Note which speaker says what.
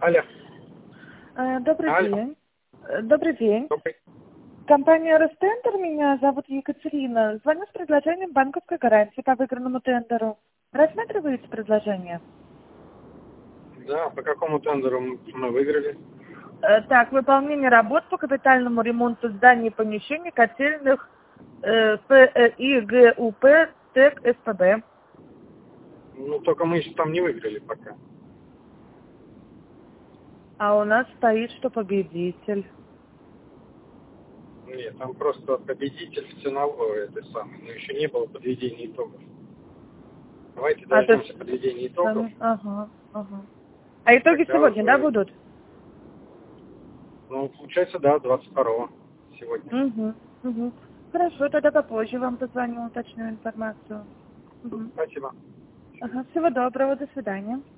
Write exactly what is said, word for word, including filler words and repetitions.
Speaker 1: Алло.
Speaker 2: Э, Добрый
Speaker 1: Алло.
Speaker 2: день. Э, Добрый день.
Speaker 1: Добрый.
Speaker 2: Компания Ростендер, меня зовут Екатерина. Звоню с предложением банковской гарантии по выигранному тендеру. Рассматриваете предложение?
Speaker 1: Да, по какому тендеру мы выиграли?
Speaker 2: Э, Так, выполнение работ по капитальному ремонту зданий и помещений котельных э, ПЭИ ГУП ТЭК СПБ.
Speaker 1: Ну, только мы еще там не выиграли пока.
Speaker 2: А у нас стоит, что победитель.
Speaker 1: Нет, там просто победитель ценовой, это самое, но еще не было подведения итогов. Давайте
Speaker 2: А то
Speaker 1: дождемся
Speaker 2: есть...
Speaker 1: подведения итогов.
Speaker 2: Ага, ага. А итоги
Speaker 1: Тогда
Speaker 2: сегодня, да,
Speaker 1: уже,
Speaker 2: будут?
Speaker 1: ну, получается, да, двадцать второго сегодня.
Speaker 2: Угу, угу. Хорошо, тогда попозже вам позвоню, уточню информацию. Угу.
Speaker 1: Спасибо.
Speaker 2: Ага, всего доброго, до свидания.